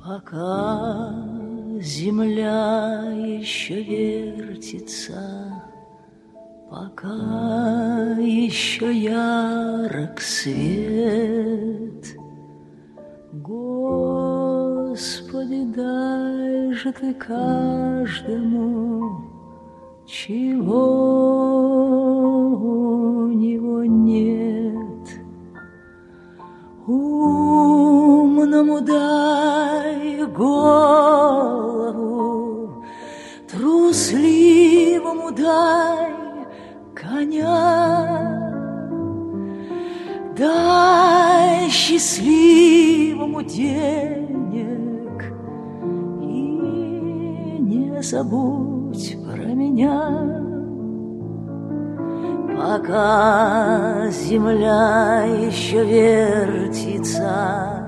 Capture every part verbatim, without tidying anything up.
Пока земля еще вертится, пока еще ярок свет, Господи, дай же Ты каждому, чего у него нет. Умному дай голову, трусливому дай коня, дай счастливому денег и не забудь про меня. Пока земля еще вертится,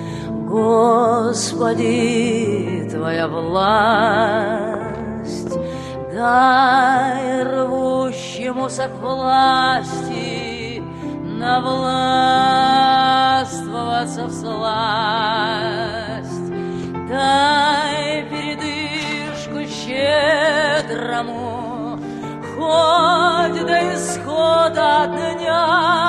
Господи, Твоя власть, дай рвущемуся к власти навластвоваться всласть, дай передышку щедрому, хоть до исхода дня,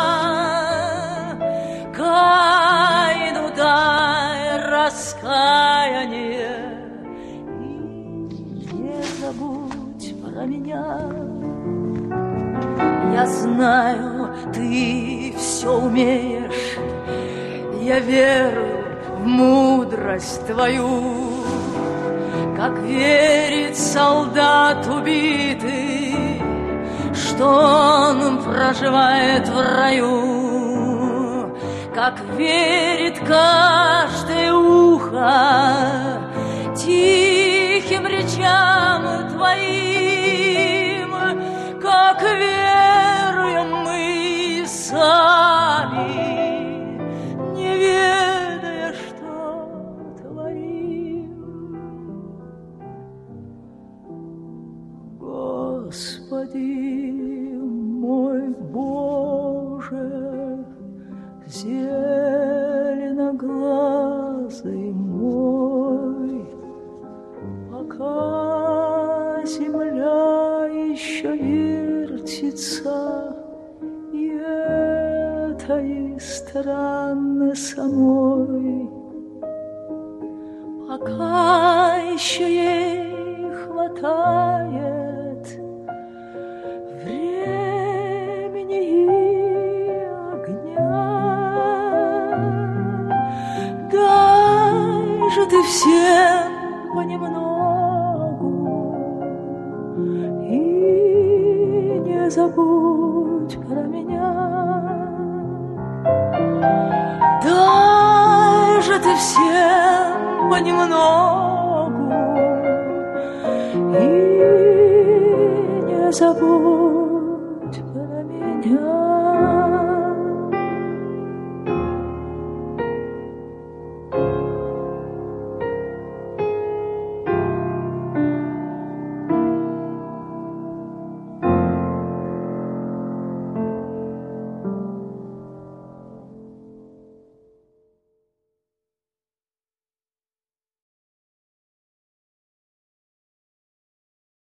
Каину дай раскаяние и не забудь про меня. Я знаю, ты все умеешь, я верю в мудрость твою, как верит солдат убитый, что он проживает в раю, как верит каждое ухо тихим речам твоим, как веруем мы сами, не ведая, что творим. Господи мой Боже, зеленоглазый мой, пока земля еще вертится, и это и странно самой, пока еще ей хватает времени и огня, дай же ты всем понемногу и не забудь про меня. Дай же ты всем понемногу и не забудь про меня.